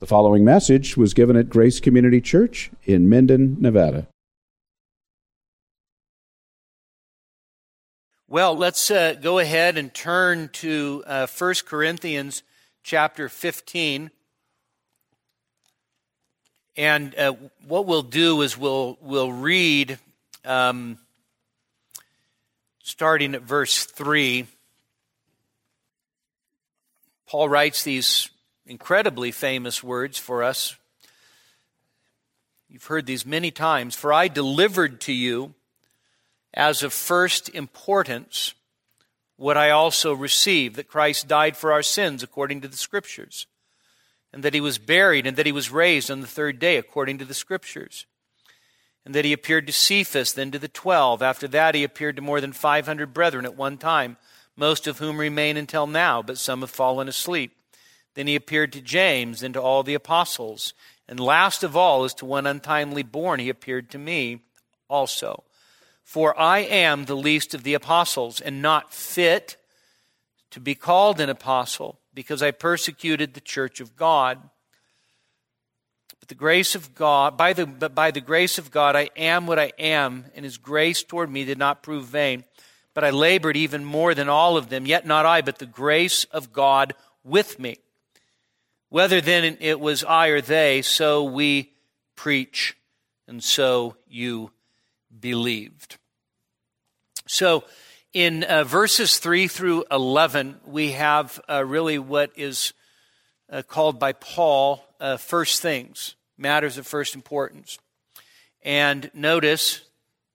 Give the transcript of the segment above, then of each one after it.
The following message was given at Grace Community Church in Minden, Nevada. Well, let's go ahead and turn to 1 Corinthians chapter 15. And what we'll do is we'll read, starting at verse 3. Paul writes these incredibly famous words for us. You've heard these many times. For I delivered to you as of first importance what I also received, that Christ died for our sins according to the Scriptures, and that he was buried, and that he was raised on the third day according to the Scriptures, and that he appeared to Cephas, then to the 12. After that he appeared to more than 500 brethren at one time, most of whom remain until now, but some have fallen asleep. Then he appeared to James and to all the apostles. And last of all, as to one untimely born, he appeared to me also. For I am the least of the apostles, and not fit to be called an apostle, because I persecuted the church of God. But the grace of God, by the grace of God, I am what I am, and his grace toward me did not prove vain. But I labored even more than all of them, yet not I, but the grace of God with me. Whether then it was I or they, so we preach, and so you believed. So in verses 3 through 11, we have really what is called by Paul first things, matters of first importance. And notice,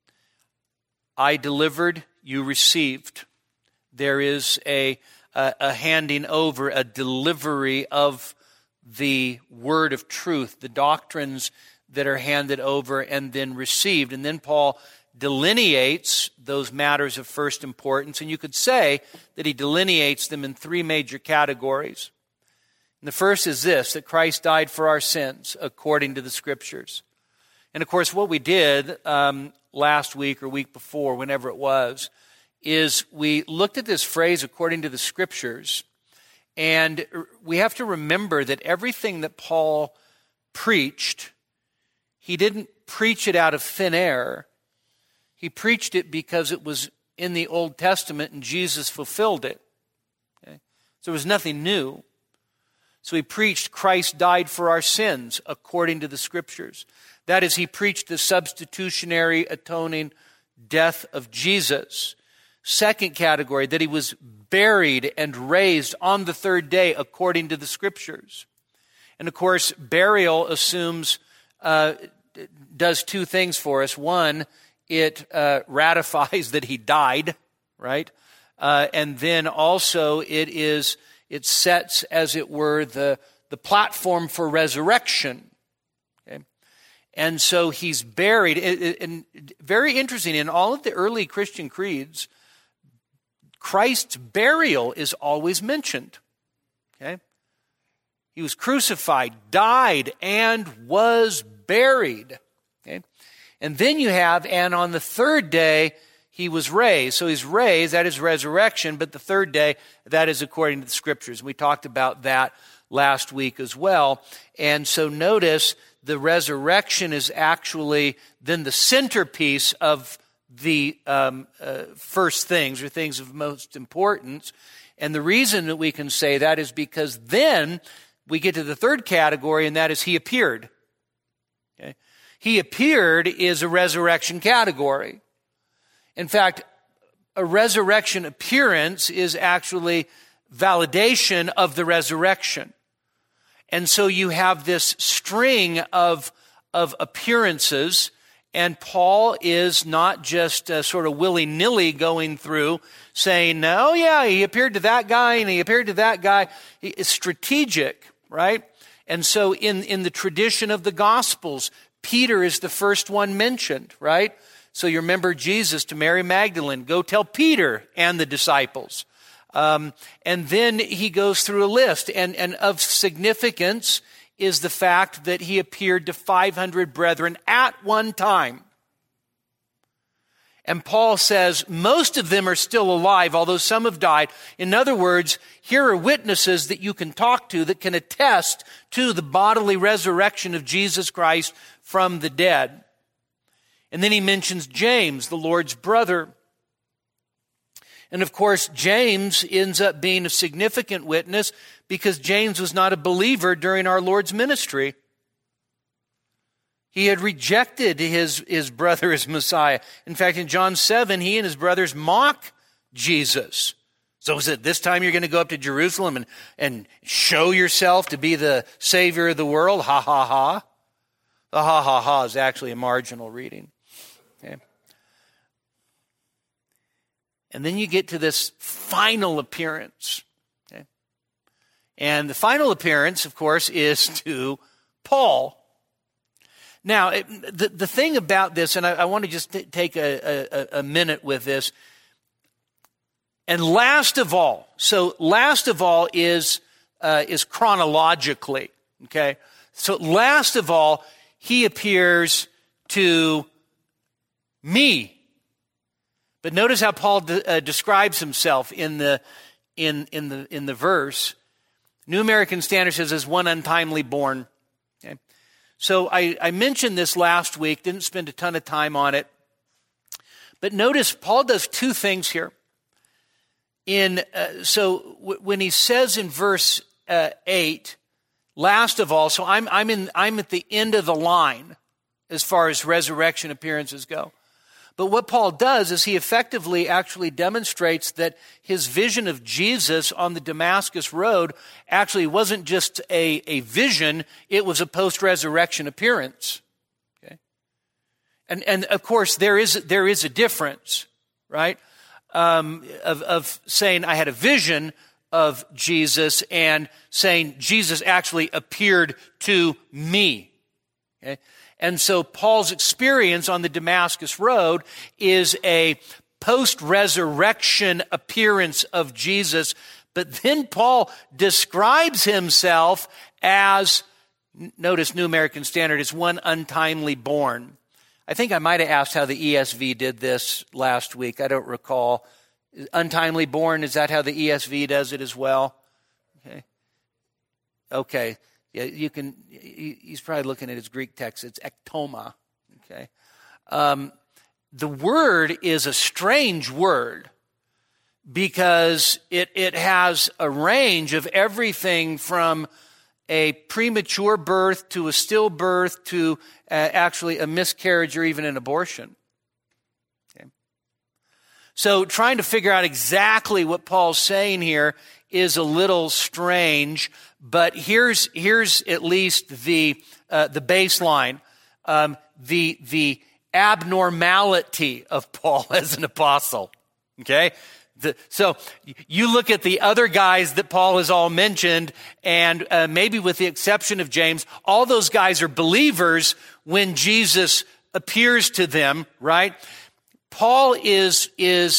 I delivered, you received. There is a handing over, a delivery of the word of truth, the doctrines that are handed over and then received. And then Paul delineates those matters of first importance, and you could say that he delineates them in three major categories. And the first is this, that Christ died for our sins according to the Scriptures. And of course, what we did last week or week before, whenever it was, is we looked at this phrase, according to the Scriptures, and we have to remember that everything that Paul preached, he didn't preach it out of thin air. He preached it because it was in the Old Testament and Jesus fulfilled it. Okay? So there was nothing new. So he preached Christ died for our sins according to the Scriptures. That is, he preached the substitutionary atoning death of Jesus. Second category, that he was buried and raised on the third day according to the Scriptures. And of course, burial assumes, does two things for us. One, it ratifies that he died, right? And then also it sets, as it were, the platform for resurrection. Okay? And so he's buried. And very interesting, in all of the early Christian creeds, Christ's burial is always mentioned. Okay? He was crucified, died, and was buried. Okay? And then you have, and on the third day, he was raised. So he's raised, that is resurrection, but the third day, that is according to the Scriptures. We talked about that last week as well. And so notice, the resurrection is actually then the centerpiece of the first things, or things of most importance. And the reason that we can say that is because then we get to the third category, and that is he appeared. Okay? He appeared is a resurrection category. In fact, a resurrection appearance is actually validation of the resurrection. And so you have this string of appearances. And Paul is not just sort of willy-nilly going through saying, oh yeah, he appeared to that guy and he appeared to that guy. It's strategic, right? And so in the tradition of the Gospels, Peter is the first one mentioned, right? So you remember Jesus to Mary Magdalene, go tell Peter and the disciples. And then he goes through a list. And of significance is the fact that he appeared to 500 brethren at one time. And Paul says most of them are still alive, although some have died. In other words, here are witnesses that you can talk to that can attest to the bodily resurrection of Jesus Christ from the dead. And then he mentions James, the Lord's brother. And of course, James ends up being a significant witness because James was not a believer during our Lord's ministry. He had rejected his brother as Messiah. In fact, in John 7, he and his brothers mock Jesus. So is it this time you're going to go up to Jerusalem and show yourself to be the Savior of the world? Ha, ha, ha. The ha, ha, ha is actually a marginal reading. Okay. And then you get to this final appearance. Okay. And the final appearance, of course, is to Paul. Now, the thing about this, and I want to just take a minute with this, and last of all is chronologically, okay? So last of all, he appears to me. But notice how Paul describes himself in the verse. New American Standard says, as one untimely born. Okay? So I mentioned this last week, didn't spend a ton of time on it. But notice Paul does two things here. When he says in verse 8, last of all, so I'm at the end of the line as far as resurrection appearances go. But what Paul does is he effectively actually demonstrates that his vision of Jesus on the Damascus Road actually wasn't just a vision, it was a post-resurrection appearance. Okay? And of course, there is a difference, right? Of saying I had a vision of Jesus and saying Jesus actually appeared to me. Okay? And so Paul's experience on the Damascus Road is a post-resurrection appearance of Jesus. But then Paul describes himself as, notice New American Standard, as one untimely born. I think I might have asked how the ESV did this last week. I don't recall. Untimely born, is that how the ESV does it as well? Okay. Yeah, he's probably looking at his Greek text. It's ektoma. Okay. The word is a strange word because it has a range of everything from a premature birth to a stillbirth to actually a miscarriage or even an abortion. Okay. So trying to figure out exactly what Paul's saying here is a little strange, but here's at least the baseline, the abnormality of Paul as an apostle. Okay, so you look at the other guys that Paul has all mentioned, and maybe with the exception of James, all those guys are believers when Jesus appears to them. Right? Paul is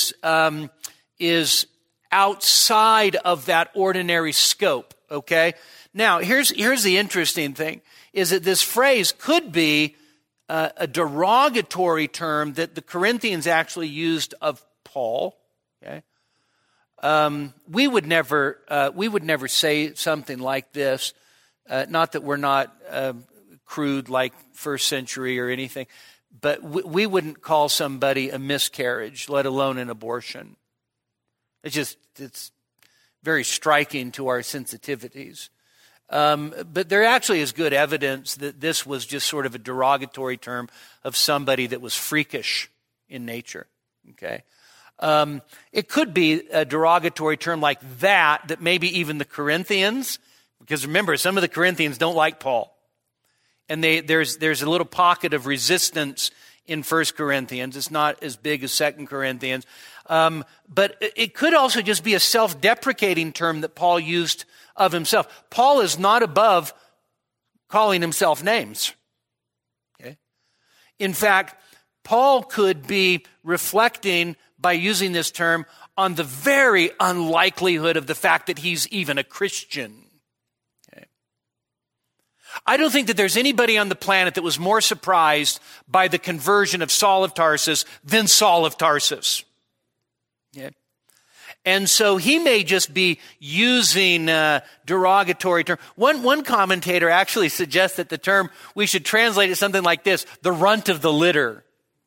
outside of that ordinary scope, okay? Now, here's the interesting thing, is that this phrase could be a derogatory term that the Corinthians actually used of Paul, okay? We would never say something like this, not that we're not crude like first century or anything, but we wouldn't call somebody a miscarriage, let alone an abortion. It's very striking to our sensitivities. But there actually is good evidence that this was just sort of a derogatory term of somebody that was freakish in nature. Okay. It could be a derogatory term like that maybe even the Corinthians, because remember, some of the Corinthians don't like Paul. And there's a little pocket of resistance in 1 Corinthians. It's not as big as 2 Corinthians. But it could also just be a self-deprecating term that Paul used of himself. Paul is not above calling himself names. Okay? In fact, Paul could be reflecting by using this term on the very unlikelihood of the fact that he's even a Christian. Okay? I don't think that there's anybody on the planet that was more surprised by the conversion of Saul of Tarsus than Saul of Tarsus. Yeah. And so he may just be using derogatory term. One commentator actually suggests that the term, we should translate it something like this: the runt of the litter.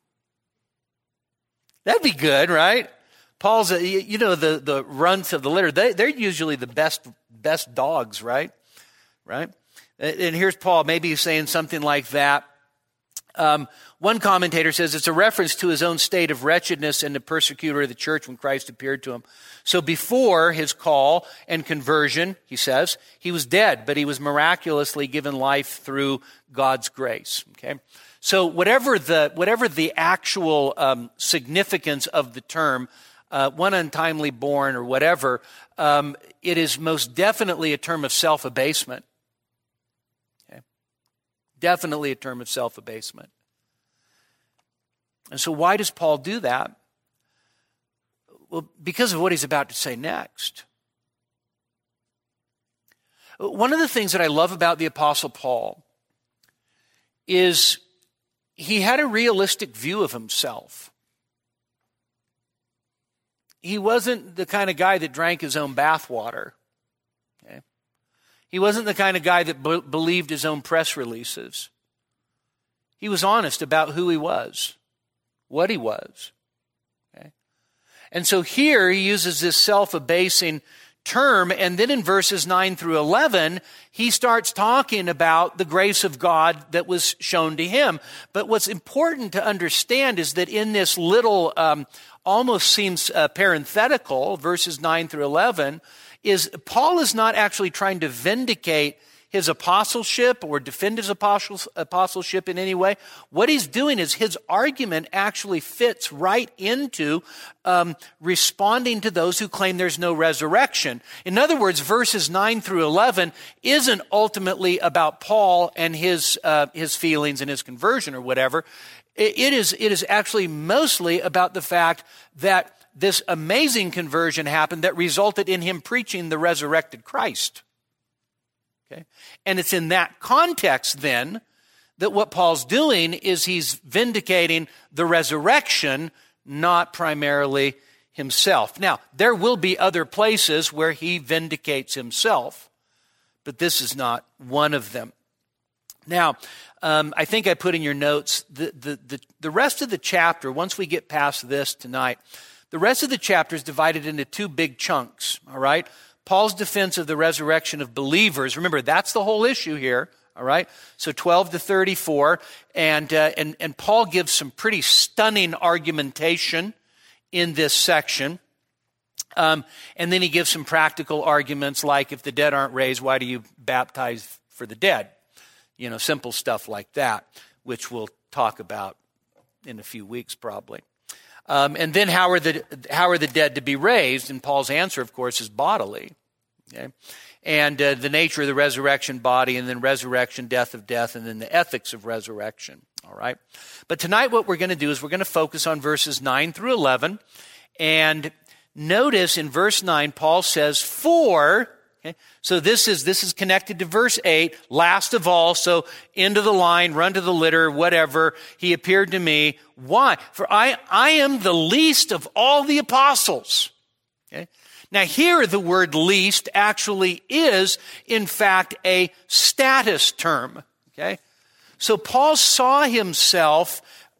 That'd be good, right? Paul's, the runts of the litter, they're usually the best dogs, right? Right? And here's Paul, maybe he's saying something like that. One commentator says it's a reference to his own state of wretchedness and the persecutor of the church when Christ appeared to him. So before his call and conversion, he says, he was dead, but he was miraculously given life through God's grace. Okay, so whatever the actual significance of the term, one untimely born or whatever, it is most definitely a term of self-abasement. Okay, definitely a term of self-abasement. And so why does Paul do that? Well, because of what he's about to say next. One of the things that I love about the Apostle Paul is he had a realistic view of himself. He wasn't the kind of guy that drank his own bathwater. Okay? He wasn't the kind of guy that believed his own press releases. He was honest about who he was, what he was. Okay? And so here he uses this self-abasing term, and then in verses 9 through 11, he starts talking about the grace of God that was shown to him. But what's important to understand is that in this little, almost seems parenthetical, verses 9 through 11, is Paul is not actually trying to vindicate his apostleship or defend his apostleship in any way. What he's doing is his argument actually fits right into responding to those who claim there's no resurrection. In other words, verses 9 through 11 isn't ultimately about Paul and his feelings and his conversion or whatever. It is actually mostly about the fact that this amazing conversion happened that resulted in him preaching the resurrected Christ. Okay? And it's in that context then that what Paul's doing is he's vindicating the resurrection, not primarily himself. Now, there will be other places where he vindicates himself, but this is not one of them. Now, I think I put in your notes the rest of the chapter, once we get past this tonight, the rest of the chapter is divided into two big chunks, all right? Paul's defense of the resurrection of believers. Remember, that's the whole issue here, all right? So 12 to 34, and Paul gives some pretty stunning argumentation in this section. And then he gives some practical arguments like, if the dead aren't raised, why do you baptize for the dead? You know, simple stuff like that, which we'll talk about in a few weeks probably. And then how are the dead to be raised? And Paul's answer, of course, is bodily. Okay? And the nature of the resurrection body, and then resurrection, death of death, and then the ethics of resurrection. All right. But tonight what we're going to do is we're going to focus on verses 9 through 11. And notice in verse 9, Paul says, "For..." Okay? So this is connected to verse 8, last of all, so end of the line, run to the litter, whatever, he appeared to me. Why? For I am the least of all the apostles. Okay? Now here the word least actually is, in fact, a status term. Okay? So Paul saw himself,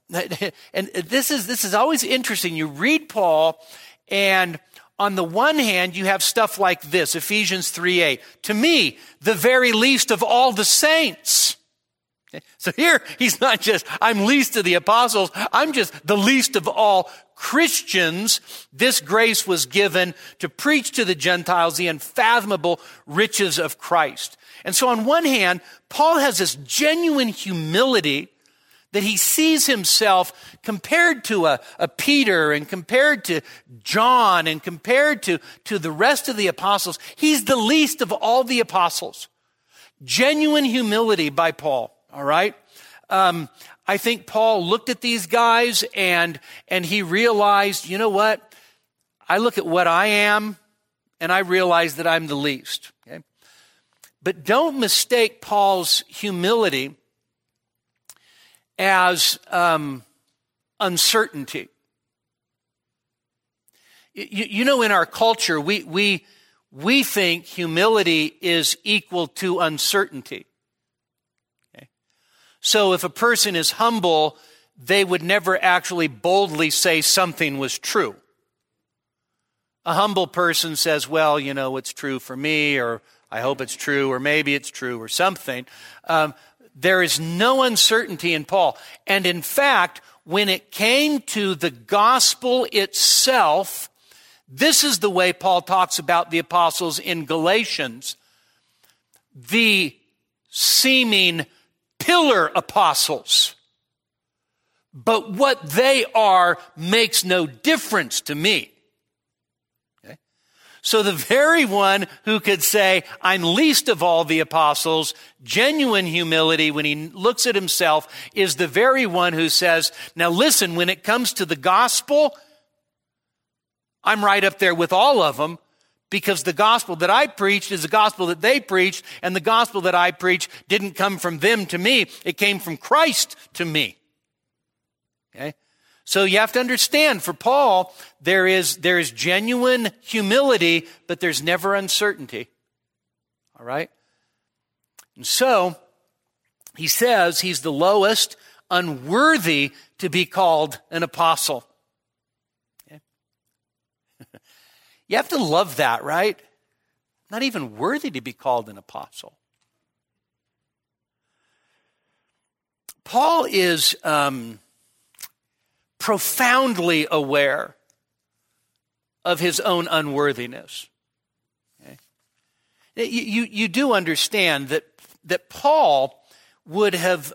and this is always interesting. You read Paul, and on the one hand, you have stuff like this, Ephesians 3:8. To me, the very least of all the saints. Okay? So here, he's not just, I'm least of the apostles, I'm just the least of all Christians. This grace was given to preach to the Gentiles the unfathomable riches of Christ. And so on one hand, Paul has this genuine humility that he sees himself compared to a Peter and compared to John and compared to the rest of the apostles. He's the least of all the apostles. Genuine humility by Paul, all right? I think Paul looked at these guys and he realized, you know what? I look at what I am and I realize that I'm the least. Okay? But don't mistake Paul's humility as uncertainty. You know, in our culture, we think humility is equal to uncertainty. Okay? So if a person is humble, they would never actually boldly say something was true. A humble person says, well, you know, it's true for me, or I hope it's true, or maybe it's true, or something. There is no uncertainty in Paul. And in fact, when it came to the gospel itself, this is the way Paul talks about the apostles in Galatians. The seeming pillar apostles. But what they are makes no difference to me. Okay? So the very one who could say, I'm least of all the apostles, genuine humility when he looks at himself, is the very one who says, now listen, when it comes to the gospel, I'm right up there with all of them, because the gospel that I preached is the gospel that they preached, and the gospel that I preached didn't come from them to me. It came from Christ to me. Okay? So you have to understand, for Paul, there is genuine humility, but there's never uncertainty. All right? And so, he says he's the lowest, unworthy to be called an apostle. You have to love that, right? Not even worthy to be called an apostle. Paul is profoundly aware of his own unworthiness. Okay? You do understand that Paul would have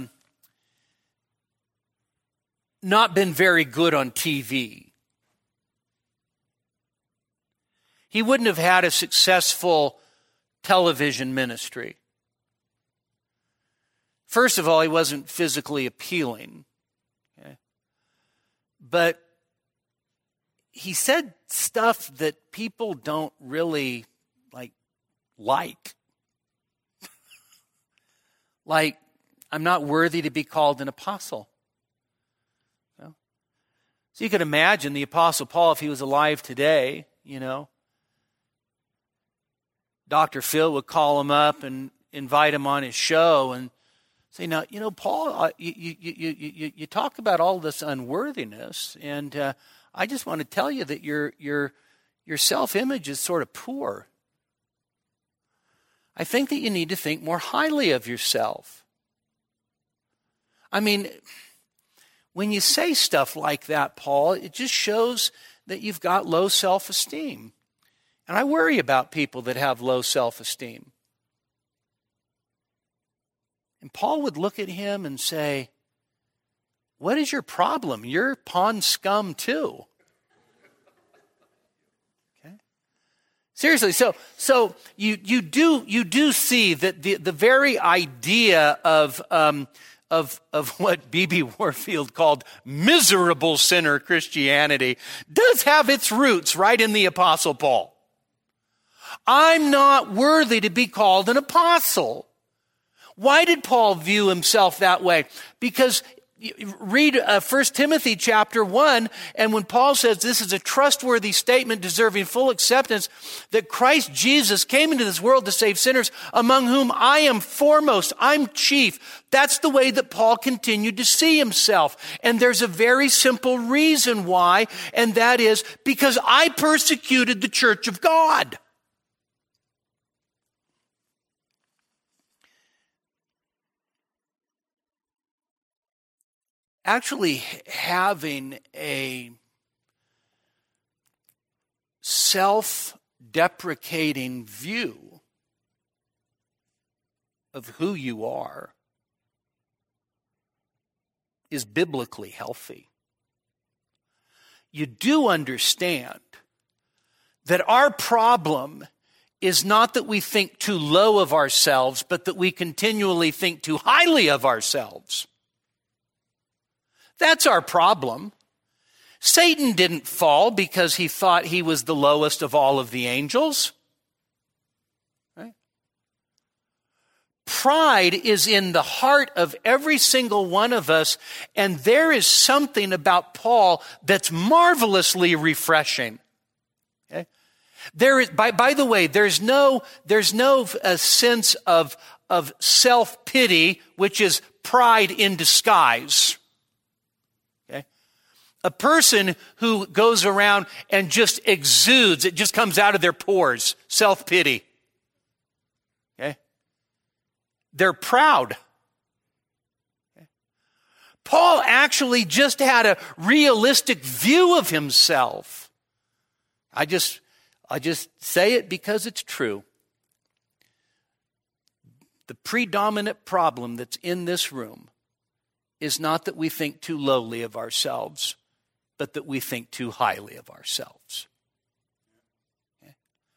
not been very good on TV. He wouldn't have had a successful television ministry. First of all, he wasn't physically appealing. Okay? But he said stuff that people don't really like. Like, I'm not worthy to be called an apostle. So you could imagine the Apostle Paul, if he was alive today, you know, Dr. Phil would call him up and invite him on his show and say, now, you know, Paul, you talk about all this unworthiness, and I just want to tell you that your self-image is sort of poor. I think that you need to think more highly of yourself. I mean, when you say stuff like that, Paul, it just shows that you've got low self-esteem. And I worry about people that have low self-esteem. And Paul would look at him and say, what is your problem? You're pond scum too. Okay? Seriously, so you do see that the very idea of what B.B. Warfield called miserable sinner Christianity does have its roots right in the Apostle Paul. I'm not worthy to be called an apostle. Why did Paul view himself that way? Because read 1 Timothy chapter 1, and when Paul says this is a trustworthy statement deserving full acceptance, that Christ Jesus came into this world to save sinners, among whom I am foremost, I'm chief. That's the way that Paul continued to see himself. And there's a very simple reason why, and that is because I persecuted the church of God. Actually having a self-deprecating view of who you are is biblically healthy. You do understand that our problem is not that we think too low of ourselves, but that we continually think too highly of ourselves. That's our problem. Satan didn't fall because he thought he was the lowest of all of the angels. Right? pride is in the heart of every single one of us, and there is something about Paul that's marvelously refreshing. Okay? There is, by the way, there's no sense of self-pity, which is pride in disguise. Okay? A person who goes around and just exudes, it just comes out of their pores, self-pity. Okay? They're proud. Okay? Paul actually just had a realistic view of himself. I just say it because it's true. The predominant problem that's in this room is not that we think too lowly of ourselves, but that we think too highly of ourselves. Okay?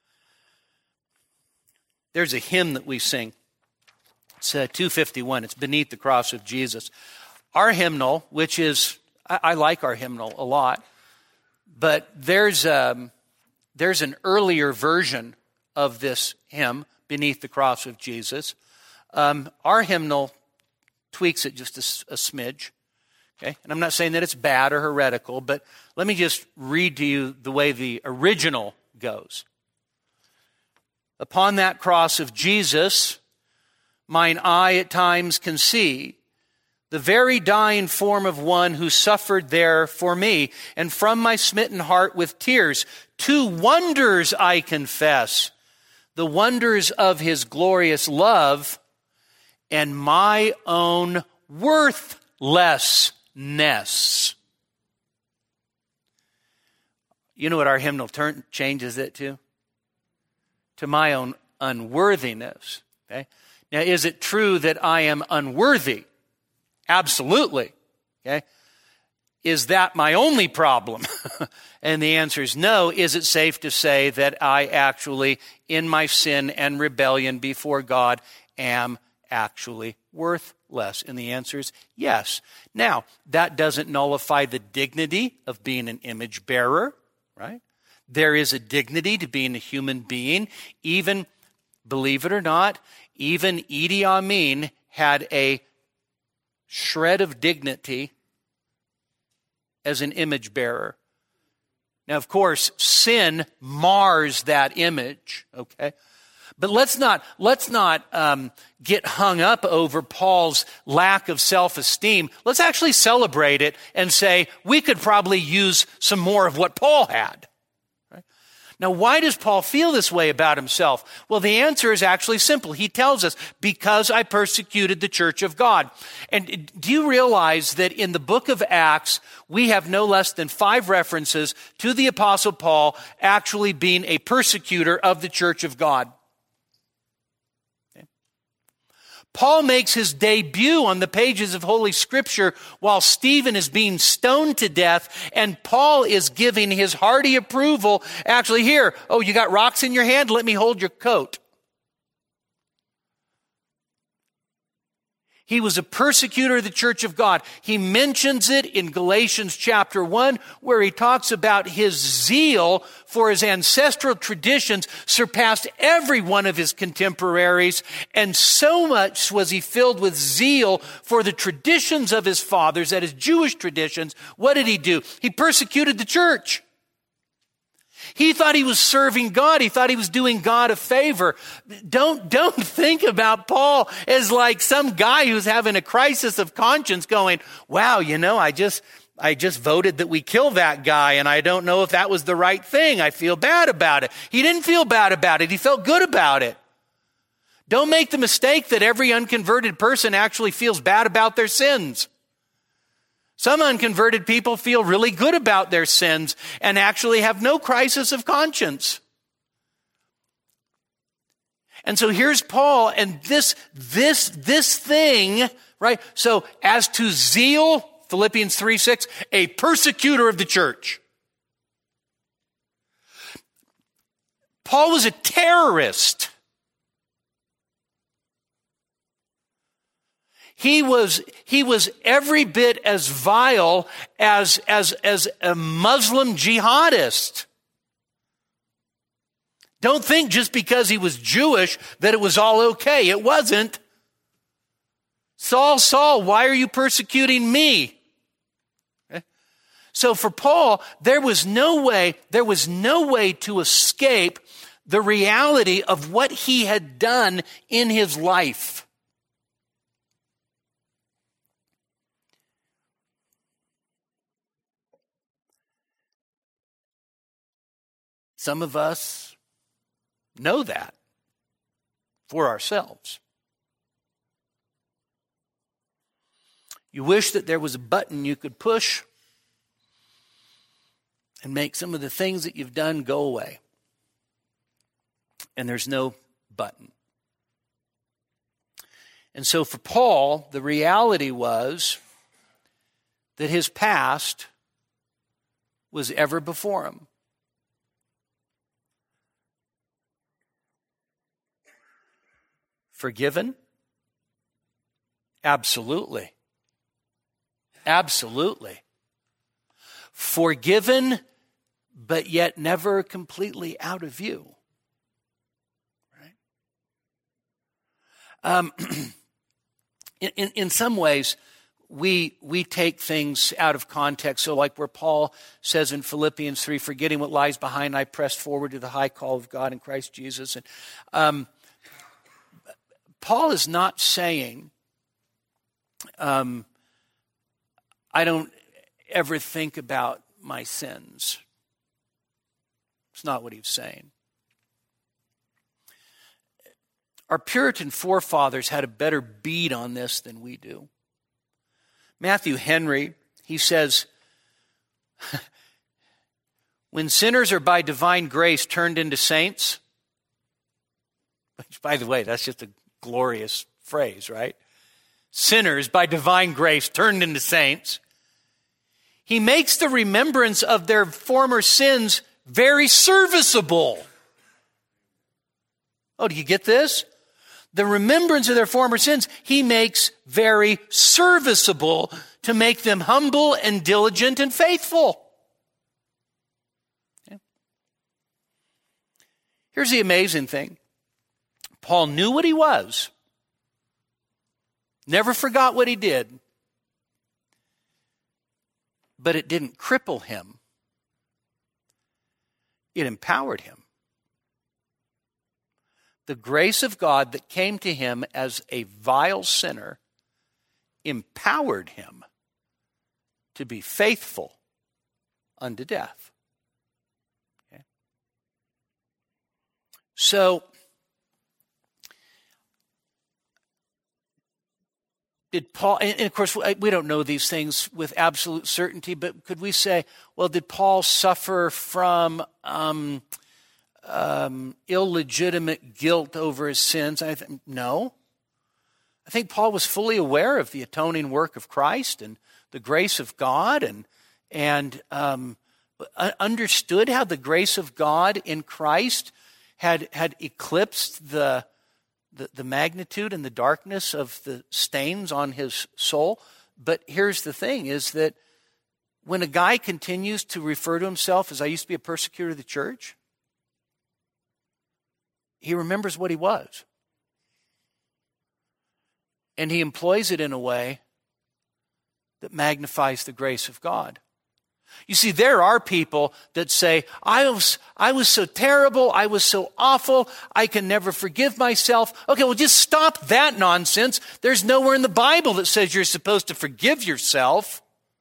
There's a hymn that we sing. It's 251. It's Beneath the Cross of Jesus. Our hymnal, which is, I like our hymnal a lot, but there's an earlier version of this hymn, Beneath the Cross of Jesus. Our hymnal tweaks it just a smidge. Okay? And I'm not saying that it's bad or heretical, but let me just read to you the way the original goes. Upon that cross of Jesus, mine eye at times can see the very dying form of one who suffered there for me, and from my smitten heart with tears, 2 wonders I confess, the wonders of his glorious love and my own worthlessness. You know what our hymnal changes it to? To my own unworthiness. Okay? Now, is it true that I am unworthy? Absolutely. Okay? Is that my only problem? And the answer is no. Is it safe to say that I actually, in my sin and rebellion before God, am actually worthless? And the answer is yes. Now, that doesn't nullify the dignity of being an image bearer, right? There is a dignity to being a human being. Even, believe it or not, even Idi Amin had a shred of dignity as an image bearer. Now, of course, sin mars that image, okay? But let's not get hung up over Paul's lack of self-esteem. Let's actually celebrate it and say we could probably use some more of what Paul had. Right? Now, why does Paul feel this way about himself? Well, the answer is actually simple. He tells us, because I persecuted the church of God. And do you realize that in the book of Acts, we have no less than 5 references to the Apostle Paul actually being a persecutor of the church of God? Paul makes his debut on the pages of Holy Scripture while Stephen is being stoned to death, and Paul is giving his hearty approval. Actually, here, oh, you got rocks in your hand? Let me hold your coat. He was a persecutor of the church of God. He mentions it in Galatians chapter 1, where he talks about his zeal for his ancestral traditions surpassed every one of his contemporaries. And so much was he filled with zeal for the traditions of his fathers, that is Jewish traditions. What did he do? He persecuted the church. He thought he was serving God. He thought he was doing God a favor. Don't think about Paul as like some guy who's having a crisis of conscience going, wow, you know, I just voted that we kill that guy, and I don't know if that was the right thing. I feel bad about it. He didn't feel bad about it. He felt good about it. Don't make the mistake that every unconverted person actually feels bad about their sins. Some unconverted people feel really good about their sins and actually have no crisis of conscience. And so here's Paul, and this thing, right? So as to zeal, Philippians 3:6, a persecutor of the church. Paul was a terrorist. He was every bit as vile as a Muslim jihadist. Don't think just because he was Jewish that it was all okay. It wasn't. Saul, Saul, why are you persecuting me? Okay? So for Paul, there was no way to escape the reality of what he had done in his life. Some of us know that for ourselves. You wish that there was a button you could push and make some of the things that you've done go away. And there's no button. And so for Paul, the reality was that his past was ever before him. Forgiven? Absolutely. Absolutely. Forgiven, but yet never completely out of view. Right? In some ways, we take things out of context. So like where Paul says in Philippians 3, forgetting what lies behind, I press forward to the high call of God in Christ Jesus. And Paul is not saying, I don't ever think about my sins. It's not what he's saying. Our Puritan forefathers had a better bead on this than we do. Matthew Henry, he says, when sinners are by divine grace turned into saints, which, by the way, that's just a glorious phrase, right? Sinners by divine grace turned into saints. He makes the remembrance of their former sins very serviceable. Oh, do you get this? The remembrance of their former sins, he makes very serviceable to make them humble and diligent and faithful. Okay. Here's the amazing thing. Paul knew what he was, never forgot what he did, but it didn't cripple him. It empowered him. The grace of God that came to him as a vile sinner empowered him to be faithful unto death. Okay? So, did Paul, and of course we don't know these things with absolute certainty, but could we say, well, did Paul suffer from illegitimate guilt over his sins? No. I think Paul was fully aware of the atoning work of Christ and the grace of God, and understood how the grace of God in Christ had eclipsed the magnitude and the darkness of the stains on his soul. But here's the thing, is that when a guy continues to refer to himself as, I used to be a persecutor of the church, he remembers what he was. And he employs it in a way that magnifies the grace of God. You see, there are people that say, I was so terrible, I was so awful, I can never forgive myself. Okay, well, just stop that nonsense. There's nowhere in the Bible that says you're supposed to forgive yourself.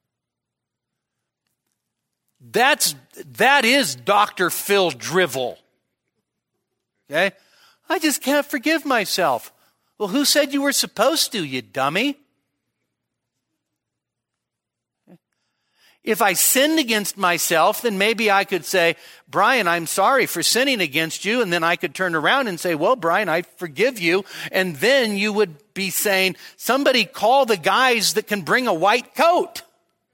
That is Dr. Phil drivel. Okay? I just can't forgive myself. Well, who said you were supposed to, you dummy? If I sinned against myself, then maybe I could say, Brian, I'm sorry for sinning against you. And then I could turn around and say, well, Brian, I forgive you. And then you would be saying, somebody call the guys that can bring a white coat.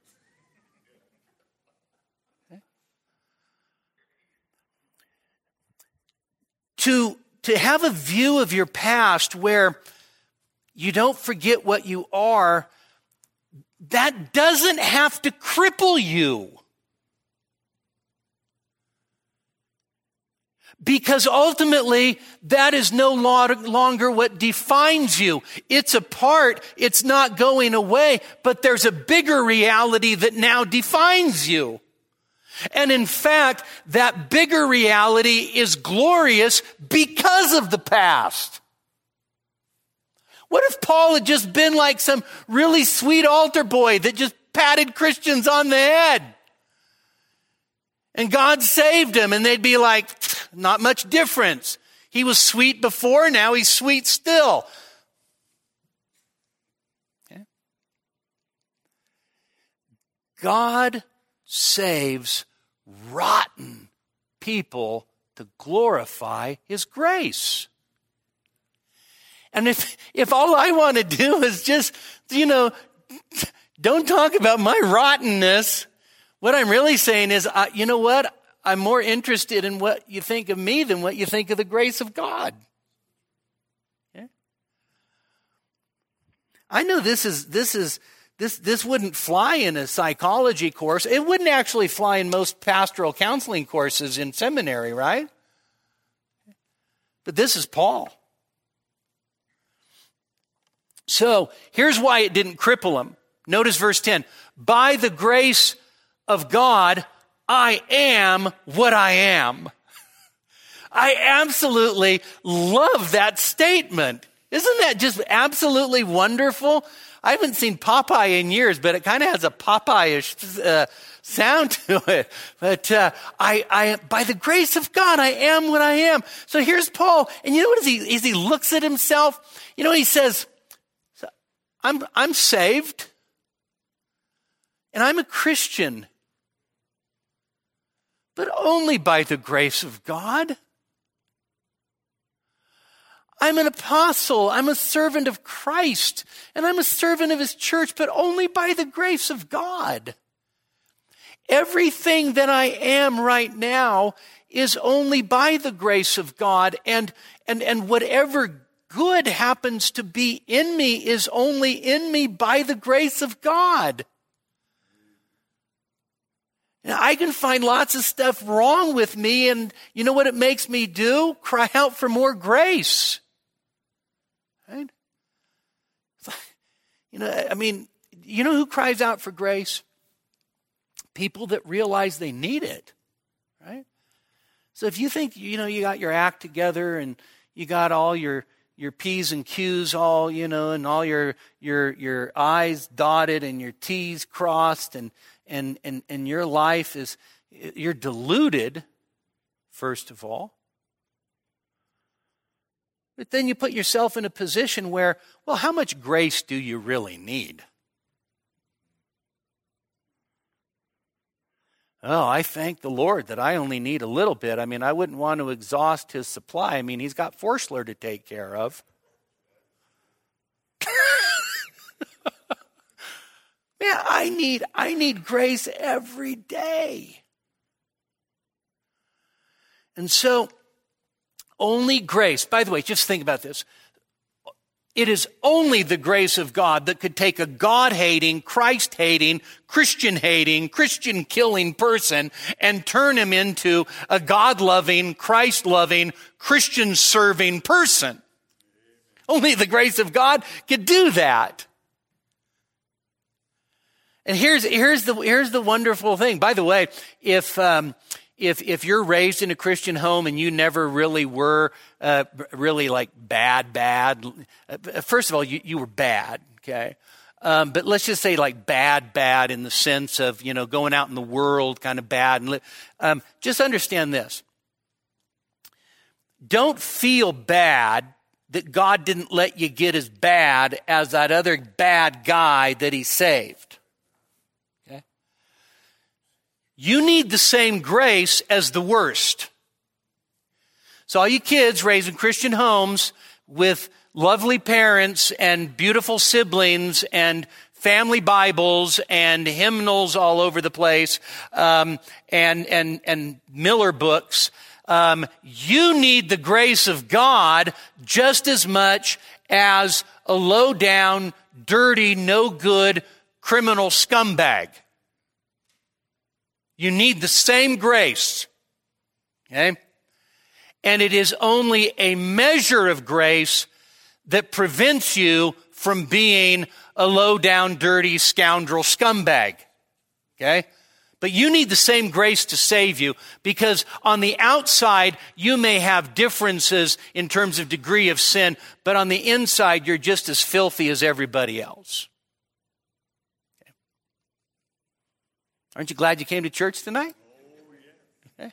Okay. To have a view of your past where you don't forget what you are, that doesn't have to cripple you. Because ultimately, that is no longer what defines you. It's a part, it's not going away, but there's a bigger reality that now defines you. And in fact, that bigger reality is glorious because of the past. What if Paul had just been like some really sweet altar boy that just patted Christians on the head? And God saved him, and they'd be like, not much difference. He was sweet before, now he's sweet still. Okay. God saves rotten people to glorify his grace. And if all I want to do is just, don't talk about my rottenness, what I'm really saying is, you know what? I'm more interested in what you think of me than what you think of the grace of God. Okay? I know this wouldn't fly in a psychology course. It wouldn't actually fly in most pastoral counseling courses in seminary, right? But this is Paul. So here's why it didn't cripple him. Notice verse 10. By the grace of God, I am what I am. I absolutely love that statement. Isn't that just absolutely wonderful? I haven't seen Popeye in years, but it kind of has a Popeye-ish sound to it. But I, by the grace of God, I am what I am. So here's Paul, and you know what? As he looks at himself, you know what he says? I'm saved, and I'm a Christian, but only by the grace of God. I'm an apostle, I'm a servant of Christ, and I'm a servant of his church, but only by the grace of God. Everything that I am right now is only by the grace of God, and whatever good happens to be in me is only in me by the grace of God. Now, I can find lots of stuff wrong with me, and you know what it makes me do? Cry out for more grace. Right? You know who cries out for grace? People that realize they need it, right? So if you think, you got your act together and you got all your P's and Q's all, and all your I's dotted and your T's crossed and your life is, you're deluded, first of all. But then you put yourself in a position where, well, how much grace do you really need? Oh, I thank the Lord that I only need a little bit. I wouldn't want to exhaust his supply. He's got Forschler to take care of. Man, I need grace every day. And so, only grace. By the way, just think about this. It is only the grace of God that could take a God-hating, Christ-hating, Christian-hating, Christian-killing person and turn him into a God-loving, Christ-loving, Christian-serving person. Only the grace of God could do that. And here's the wonderful thing. By the way, if you're raised in a Christian home and you never really were really like bad, first of all, you were bad, okay? But let's just say like bad in the sense of, going out in the world kind of bad. And just understand this. Don't feel bad that God didn't let you get as bad as that other bad guy that he saved. Okay? You need the same grace as the worst. So all you kids raised in Christian homes with lovely parents and beautiful siblings and family Bibles and hymnals all over the place, and Miller books, you need the grace of God just as much as a low-down, dirty, no-good criminal scumbag. You need the same grace. Okay? And it is only a measure of grace that prevents you from being a low-down, dirty scoundrel scumbag. Okay? But you need the same grace to save you, because on the outside, you may have differences in terms of degree of sin, but on the inside, you're just as filthy as everybody else. Okay. Aren't you glad you came to church tonight? Okay.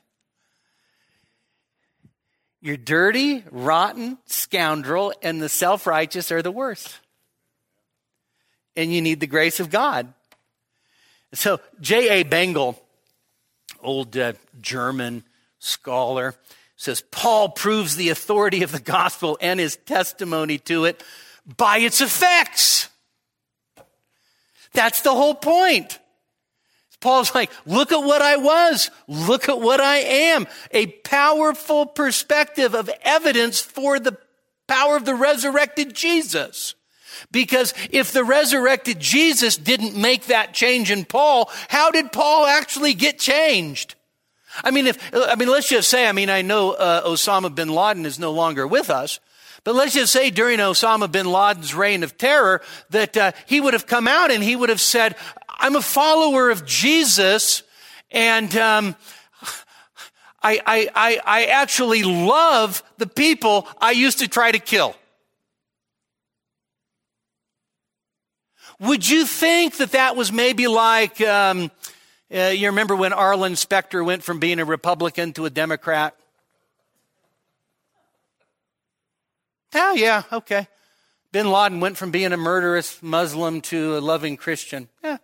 You're dirty, rotten scoundrel, and the self-righteous are the worst. And you need the grace of God. So J.A. Bengel, old German scholar, says, Paul proves the authority of the gospel and his testimony to it by its effects. That's the whole point. Paul's like, look at what I was. Look at what I am. A powerful perspective of evidence for the power of the resurrected Jesus. Because if the resurrected Jesus didn't make that change in Paul, how did Paul actually get changed? Let's just say, I know Osama bin Laden is no longer with us, but let's just say during Osama bin Laden's reign of terror that he would have come out and he would have said, I'm a follower of Jesus, and I actually love the people I used to try to kill. Would you think that was maybe like, you remember when Arlen Specter went from being a Republican to a Democrat? Oh, yeah, okay. Bin Laden went from being a murderous Muslim to a loving Christian. Yeah.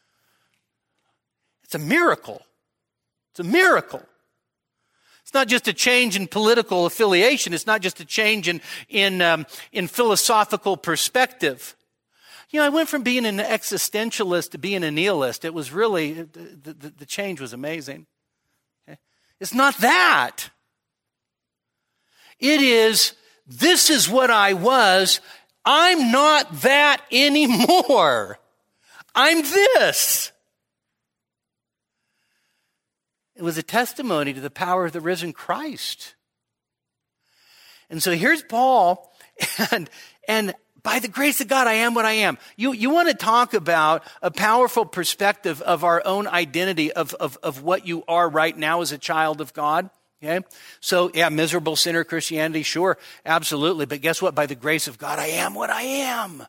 It's a miracle. It's a miracle. It's not just a change in political affiliation. It's not just a change in philosophical perspective. I went from being an existentialist to being a nihilist. It was really, the change was amazing. Okay? It's not that. It is, this is what I was. I'm not that anymore. I'm this. It was a testimony to the power of the risen Christ. And so here's Paul, and by the grace of God, I am what I am. You want to talk about a powerful perspective of our own identity, of what you are right now as a child of God. Okay? So, yeah, miserable sinner Christianity, sure, absolutely. But guess what? By the grace of God, I am what I am.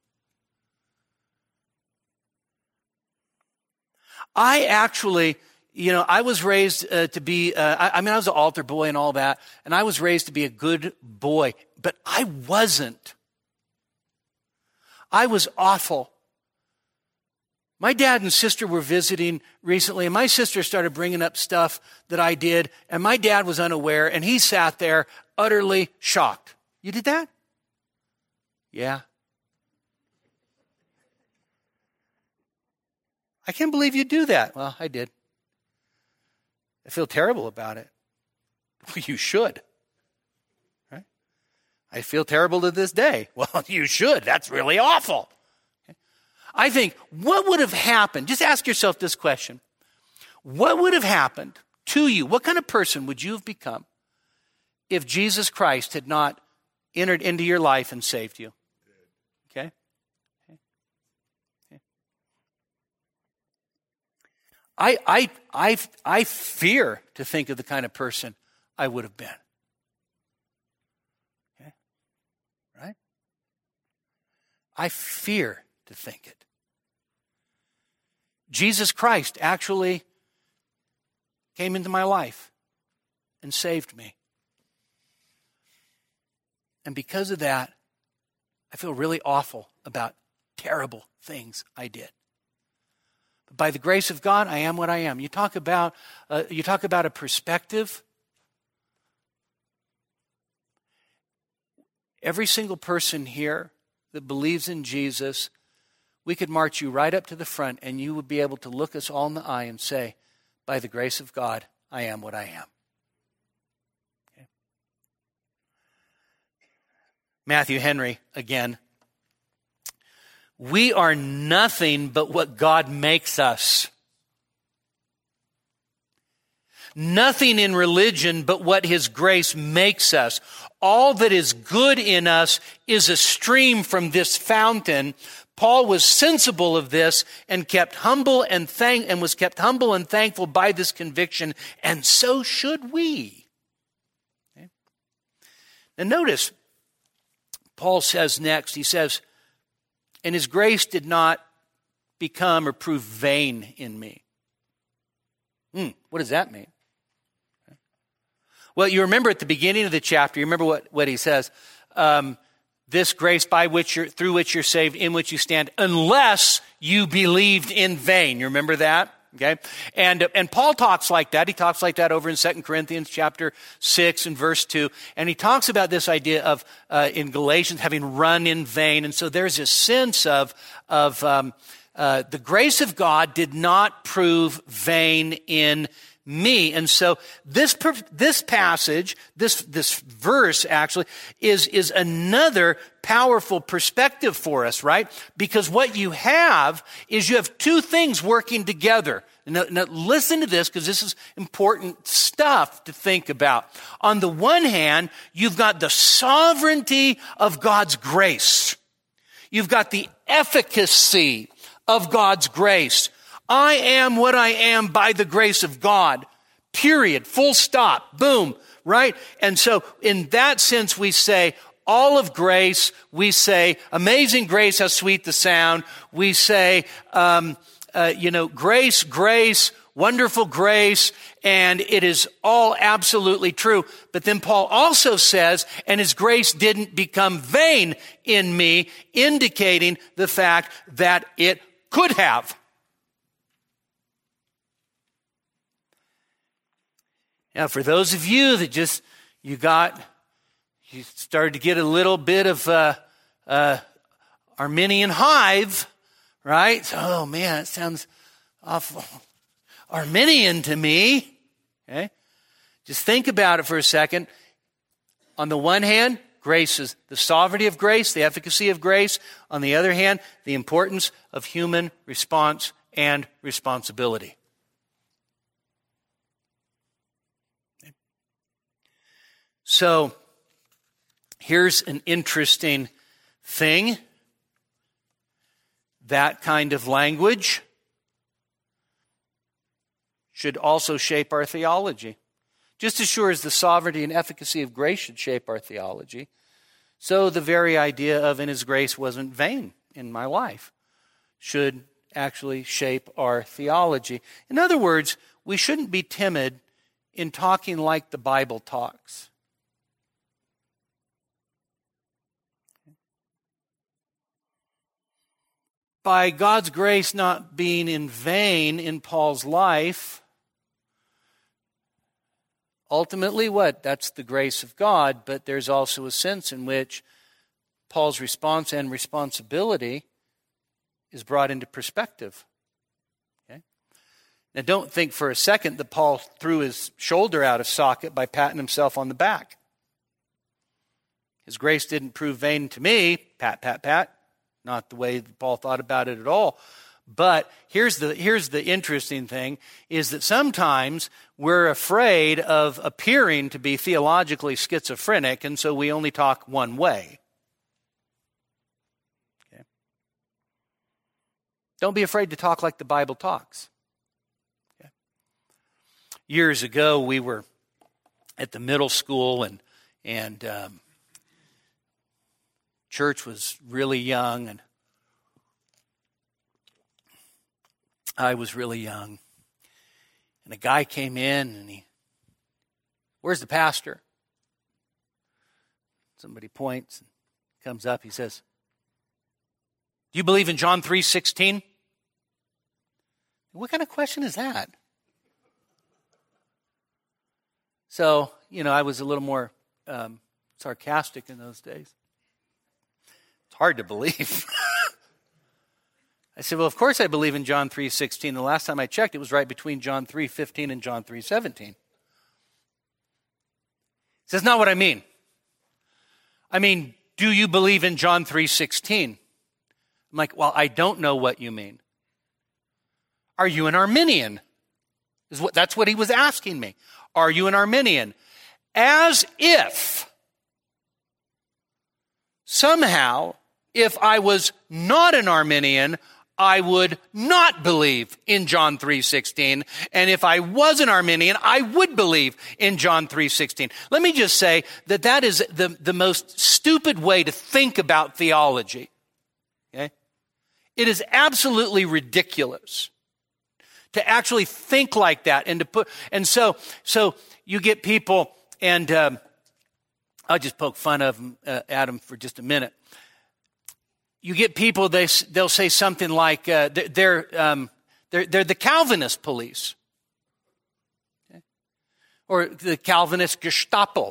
I actually, I was raised to be, I was an altar boy and all that, and I was raised to be a good boy, but I wasn't. I was awful. My dad and sister were visiting recently, and my sister started bringing up stuff that I did, and my dad was unaware, and he sat there utterly shocked. You did that? Yeah. I can't believe you do that. Well, I did. I feel terrible about it. Well, you should. Right? I feel terrible to this day. Well, you should. That's really awful. Okay? I think, what would have happened? Just ask yourself this question. What would have happened to you? What kind of person would you have become if Jesus Christ had not entered into your life and saved you? Okay? I fear to think of the kind of person I would have been. Okay? Right? I fear to think it. Jesus Christ actually came into my life and saved me. And because of that, I feel really awful about terrible things I did. But by the grace of God, I am what I am. You talk about a perspective. Every single person here that believes in Jesus, we could march you right up to the front and you would be able to look us all in the eye and say, by the grace of God, I am what I am. Okay. Matthew Henry, again. We are nothing but what God makes us. nothing in religion but what His grace makes us. All that is good in us is a stream from this fountain. Paul was sensible of this and was kept humble and thankful by this conviction, and so should we. Okay? Now notice, Paul says next, he says, and His grace did not become or prove vain in me. What does that mean? Well, you remember at the beginning of the chapter, you remember what he says, this grace through which you're saved, in which you stand, unless you believed in vain. You remember that? Okay. And Paul talks like that. He talks like that over in 2 Corinthians chapter 6 and verse 2. And he talks about this idea of, in Galatians, having run in vain. And so there's a sense of the grace of God did not prove vain in me. And so this passage, this verse actually is another powerful perspective for us, right? Because what you have is you have two things working together. Now listen to this, because this is important stuff to think about. On the one hand, you've got the sovereignty of God's grace. You've got the efficacy of God's grace. I am what I am by the grace of God. Period. Full stop. Boom. Right? And so in that sense, we say all of grace. We say amazing grace, how sweet the sound. We say, grace, wonderful grace. And it is all absolutely true. But then Paul also says, and His grace didn't become vain in me, indicating the fact that it could have. Now, for those of you that you started to get a little bit of Arminian hive, right? Oh man, it sounds awful Arminian to me. Okay, just think about it for a second. On the one hand, grace is the sovereignty of grace, the efficacy of grace. On the other hand, the importance of human response and responsibility. So, here's an interesting thing. That kind of language should also shape our theology. Just as sure as the sovereignty and efficacy of grace should shape our theology, so the very idea of "in His grace wasn't vain in my life" should actually shape our theology. In other words, we shouldn't be timid in talking like the Bible talks. By God's grace not being in vain in Paul's life, ultimately what? That's the grace of God, but there's also a sense in which Paul's response and responsibility is brought into perspective. Okay? Now don't think for a second that Paul threw his shoulder out of socket by patting himself on the back. His grace didn't prove vain to me, pat, pat, pat. Not the way that Paul thought about it at all. But here's the interesting thing, is that sometimes we're afraid of appearing to be theologically schizophrenic, and so we only talk one way. Okay? Don't be afraid to talk like the Bible talks. Okay? Years ago, we were at the middle school, and church was really young, and I was really young. And a guy came in, and "Where's the pastor?" Somebody points and comes up. He says, "Do you believe in John 3:16? What kind of question is that? So, I was a little more sarcastic in those days. It's hard to believe. I said, well, of course I believe in John 3:16. The last time I checked, it was right between John 3:15 and John 3:17. He says, not what I mean. I mean, do you believe in John 3:16? I'm like, well, I don't know what you mean. Are you an Arminian? That's what he was asking me. Are you an Arminian? As if somehow, if I was not an Arminian, I would not believe in John 3:16. And if I was an Arminian, I would believe in John 3:16. Let me just say that is the most stupid way to think about theology. Okay? It is absolutely ridiculous to actually think like that and so you get people, and I'll just poke fun of Adam for just a minute. You get people, they'll say something like they're the Calvinist police, okay? Or the Calvinist Gestapo,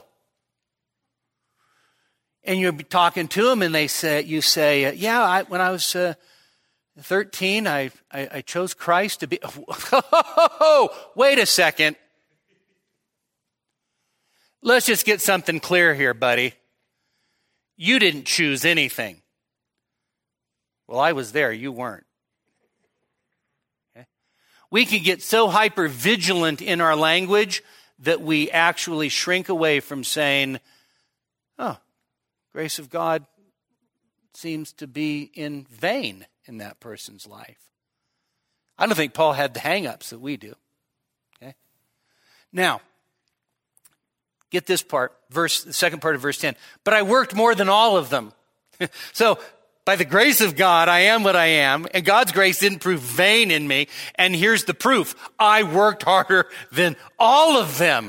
and you're talking to them, and you say, when I was 13, I chose Christ to be. Wait a second. Let's just get something clear here, buddy. You didn't choose anything. Well, I was there. You weren't. Okay? We can get so hyper vigilant in our language that we actually shrink away from saying, "Oh, grace of God seems to be in vain in that person's life." I don't think Paul had the hang-ups that we do. Okay? Now, get this part, the second part of verse 10. But I worked more than all of them. So, by the grace of God, I am what I am, and God's grace didn't prove vain in me. And here's the proof. I worked harder than all of them.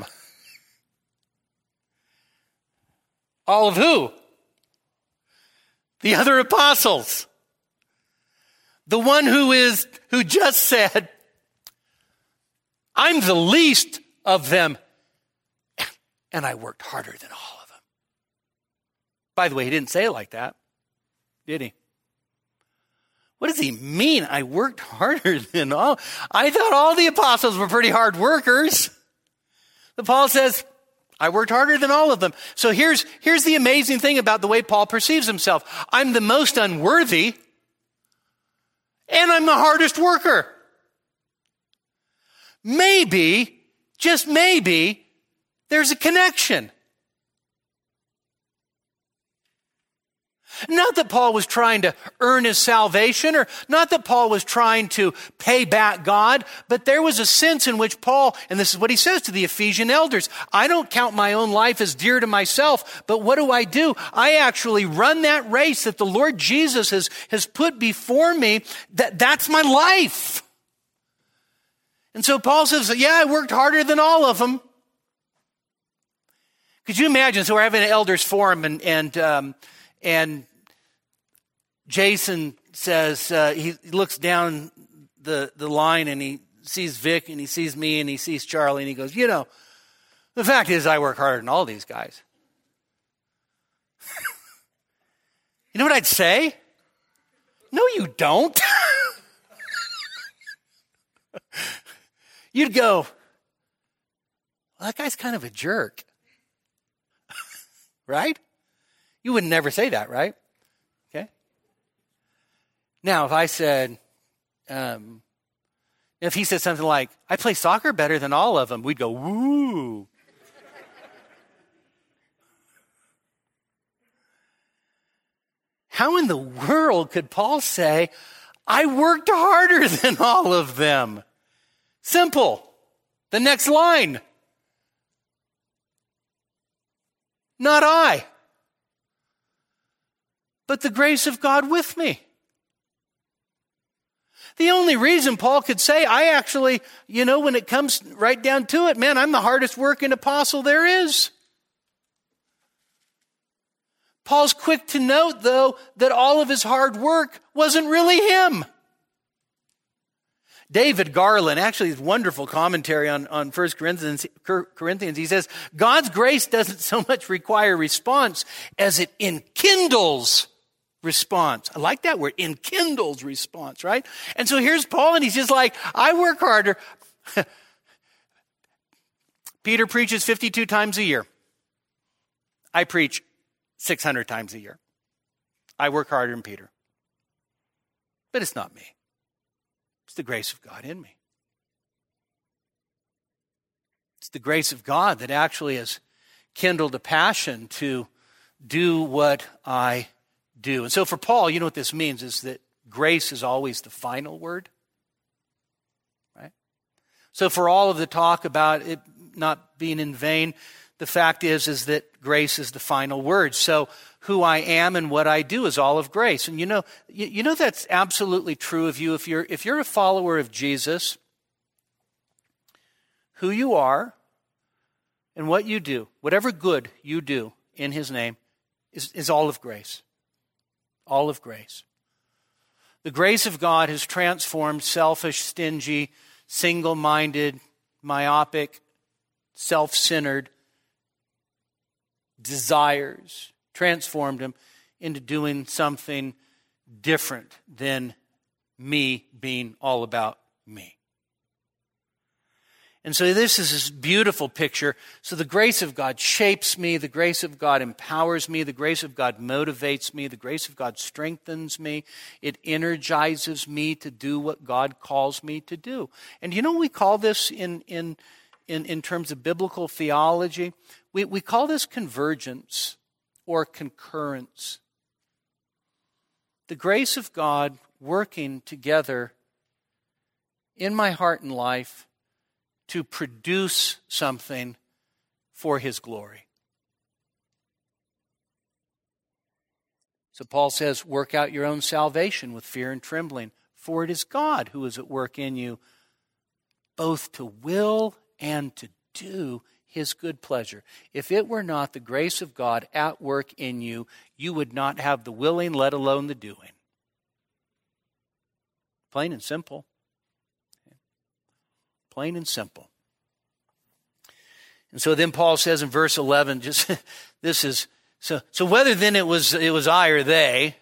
All of who? The other apostles. The one who just said, I'm the least of them, and I worked harder than all of them. By the way, he didn't say it like that, did he? What does he mean? I worked harder than all. I thought all the apostles were pretty hard workers. But Paul says, I worked harder than all of them. So here's the amazing thing about the way Paul perceives himself. I'm the most unworthy, and I'm the hardest worker. Maybe, just maybe, there's a connection. Not that Paul was trying to earn his salvation, or not that Paul was trying to pay back God, but there was a sense in which Paul, and this is what he says to the Ephesian elders, I don't count my own life as dear to myself, but what do? I actually run that race that the Lord Jesus has put before me. That's my life. And so Paul says, I worked harder than all of them. Could you imagine? So we're having an elders forum, and Jason says, he looks down the line and he sees Vic and he sees me and he sees Charlie and he goes, the fact is I work harder than all these guys. You know what I'd say? No, you don't. You'd go, well, that guy's kind of a jerk. Right? You would never say that, right? Okay. Now, if I said, if he said something like, I play soccer better than all of them, we'd go, woo. How in the world could Paul say, I worked harder than all of them? Simple. The next line. Not I, but the grace of God with me. The only reason Paul could say, I actually, when it comes right down to it, man, I'm the hardest working apostle there is. Paul's quick to note, though, that all of his hard work wasn't really him. David Garland, actually, his wonderful commentary on 1 Corinthians, he says, God's grace doesn't so much require response as it enkindles response. I like that word, enkindles response, right? And so here's Paul, and he's just like, I work harder. Peter preaches 52 times a year. I preach 600 times a year. I work harder than Peter. But it's not me. It's the grace of God in me. It's the grace of God that actually has kindled a passion to do what I do. And so for Paul, you know what this means is that grace is always the final word. Right? So for all of the talk about it not being in vain, the fact is that grace is the final word. So who I am and what I do is all of grace. And you know that's absolutely true of you. If you're a follower of Jesus, who you are and what you do, whatever good you do in his name, is all of grace. All of grace. The grace of God has transformed selfish, stingy, single-minded, myopic, self-centered desires, transformed him into doing something different than me being all about me. And so this is this beautiful picture. So the grace of God shapes me. The grace of God empowers me. The grace of God motivates me. The grace of God strengthens me. It energizes me to do what God calls me to do. And you know what we call this in terms of biblical theology? We call this convergence or concurrence. The grace of God working together in my heart and life to produce something for his glory. So Paul says, work out your own salvation with fear and trembling, for it is God who is at work in you, both to will and to do his good pleasure. If it were not the grace of God at work in you, you would not have the willing, let alone the doing. Plain and simple. Plain and simple. And so then Paul says in verse 11, so whether then it was I or they,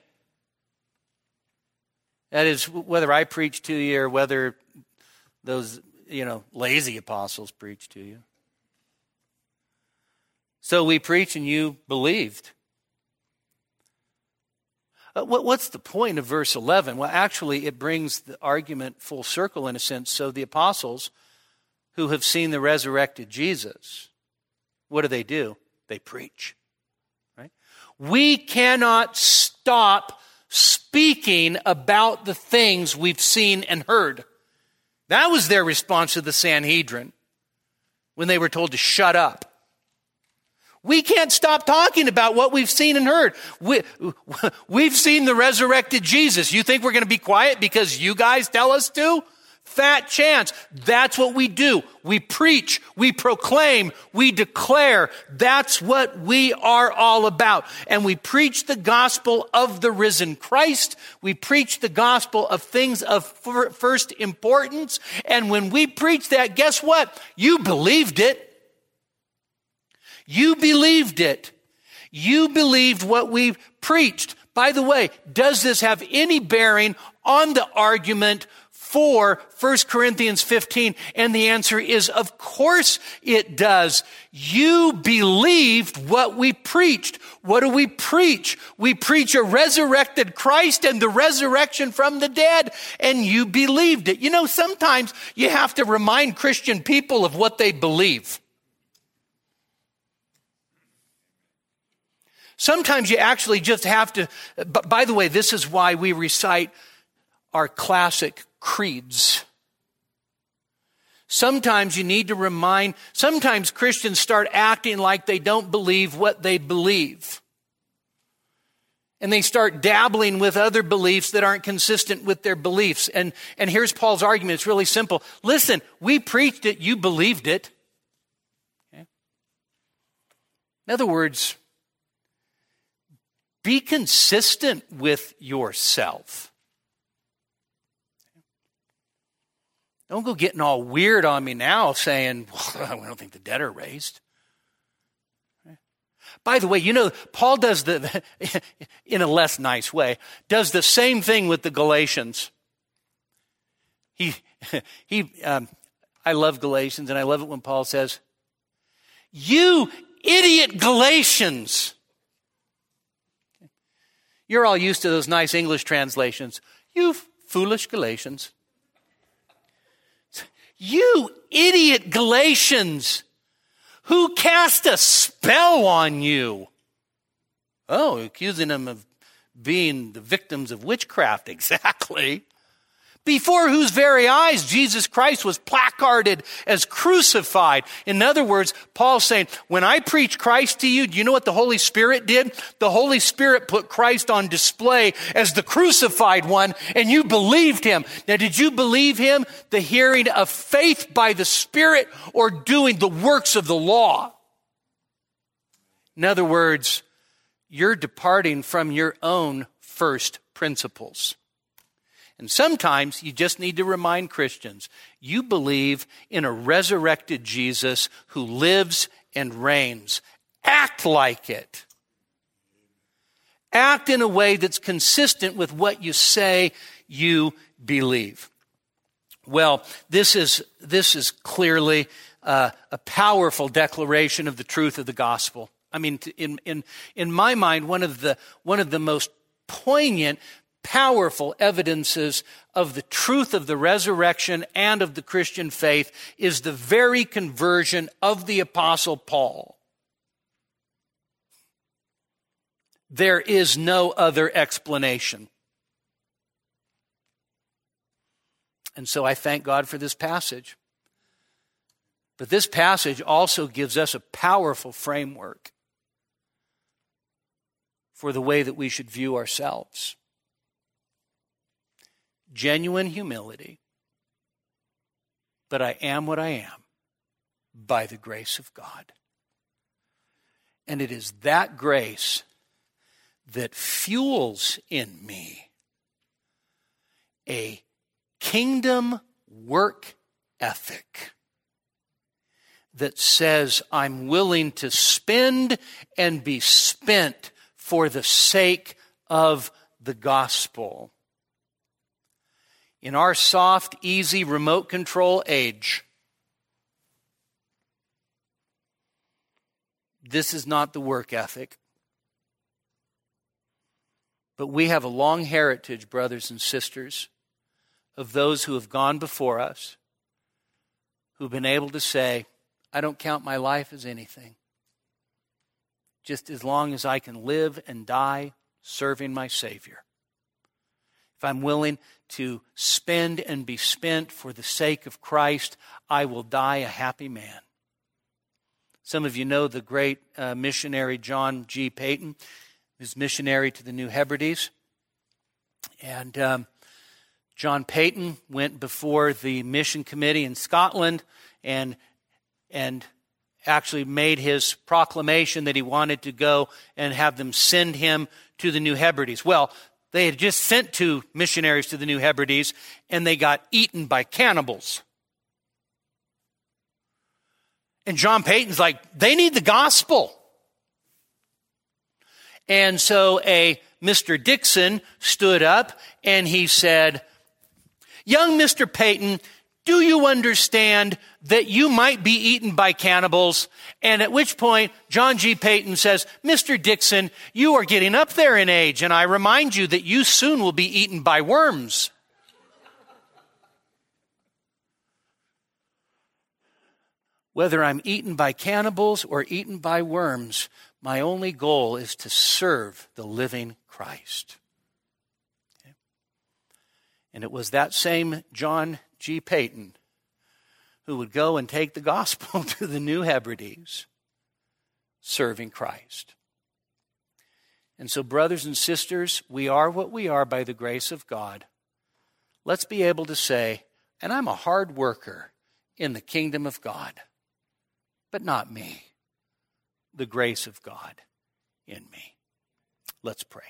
that is whether I preach to you or whether those, lazy apostles preach to you. So we preach and you believed. What's the point of verse 11? Well, actually, it brings the argument full circle in a sense. So the apostles who have seen the resurrected Jesus, what do? They preach. Right? We cannot stop speaking about the things we've seen and heard. That was their response to the Sanhedrin when they were told to shut up. We can't stop talking about what we've seen and heard. We've seen the resurrected Jesus. You think we're going to be quiet because you guys tell us to? Fat chance. That's what we do. We preach, we proclaim, we declare. That's what we are all about. And we preach the gospel of the risen Christ. We preach the gospel of things of first importance. And when we preach that, guess what? You believed it. You believed it. You believed what we preached. By the way, does this have any bearing on the argument for 1 Corinthians 15? And the answer is, of course it does. You believed what we preached. What do we preach? We preach a resurrected Christ and the resurrection from the dead, and you believed it. Sometimes you have to remind Christian people of what they believe. Sometimes you actually just have to, by the way, this is why we recite our classic creeds. Sometimes you need to sometimes Christians start acting like they don't believe what they believe. And they start dabbling with other beliefs that aren't consistent with their beliefs. And here's Paul's argument. It's really simple. Listen, we preached it, you believed it. Okay? In other words, be consistent with yourself. Don't go getting all weird on me now saying, well, we don't think the dead are raised. By the way, Paul does in a less nice way, does the same thing with the Galatians. I love Galatians, and I love it when Paul says, you idiot Galatians. You're all used to those nice English translations. You foolish Galatians. You idiot Galatians. Who cast a spell on you? Oh, accusing them of being the victims of witchcraft. Exactly. Before whose very eyes Jesus Christ was placarded as crucified. In other words, Paul's saying, when I preach Christ to you, do you know what the Holy Spirit did? The Holy Spirit put Christ on display as the crucified one, and you believed him. Now, did you believe him? The hearing of faith by the Spirit, or doing the works of the law? In other words, you're departing from your own first principles. And sometimes you just need to remind Christians, you believe in a resurrected Jesus who lives and reigns. Act like it. Act in a way that's consistent with what you say you believe. Well, this is clearly a powerful declaration of the truth of the gospel. I mean, in my mind, one of the most poignant, powerful evidences of the truth of the resurrection and of the Christian faith is the very conversion of the Apostle Paul. There is no other explanation. And so I thank God for this passage. But this passage also gives us a powerful framework for the way that we should view ourselves. Genuine humility, but I am what I am by the grace of God. And it is that grace that fuels in me a kingdom work ethic that says I'm willing to spend and be spent for the sake of the gospel. In our soft, easy, remote control age, this is not the work ethic. But we have a long heritage, brothers and sisters, of those who have gone before us, who've been able to say, I don't count my life as anything. Just as long as I can live and die serving my Savior. If I'm willing to spend and be spent for the sake of Christ, I will die a happy man. Some of you know the great missionary John G. Paton, who's missionary to the New Hebrides. And John Paton went before the mission committee in Scotland and actually made his proclamation that he wanted to go and have them send him to the New Hebrides. Well, they had just sent 2 missionaries to the New Hebrides, and they got eaten by cannibals. And John Paton's like, they need the gospel. And so a Mr. Dixon stood up, and he said, young Mr. Paton, do you understand that you might be eaten by cannibals? And at which point, John G. Paton says, Mr. Dixon, you are getting up there in age, and I remind you that you soon will be eaten by worms. Whether I'm eaten by cannibals or eaten by worms, my only goal is to serve the living Christ. Okay? And it was that same John G. Paton who would go and take the gospel to the New Hebrides, serving Christ. And so, brothers and sisters, we are what we are by the grace of God. Let's be able to say, and I'm a hard worker in the kingdom of God, but not me, the grace of God in me. Let's pray.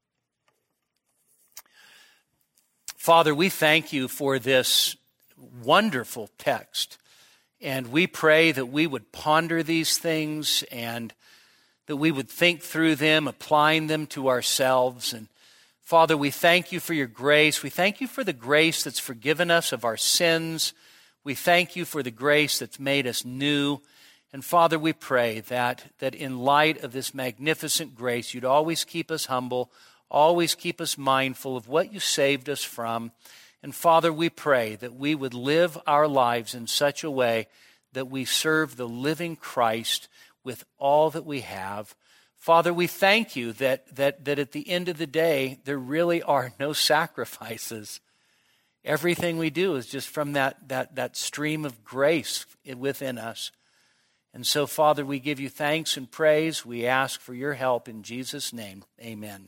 Father, we thank you for this wonderful text, and we pray that we would ponder these things and that we would think through them, applying them to ourselves. And Father, we thank you for your grace. We thank you for the grace that's forgiven us of our sins. We thank you for the grace that's made us new. And Father, we pray that in light of this magnificent grace, you'd always keep us humble, always keep us mindful of what you saved us from. And Father, we pray that we would live our lives in such a way that we serve the living Christ with all that we have. Father, we thank you that at the end of the day, there really are no sacrifices. Everything we do is just from that stream of grace within us. And so, Father, we give you thanks and praise. We ask for your help in Jesus' name. Amen.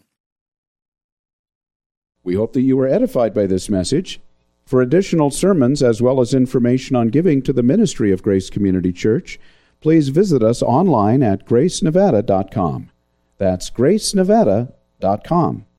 We hope that you were edified by this message. For additional sermons as well as information on giving to the ministry of Grace Community Church, please visit us online at gracenevada.com. That's gracenevada.com.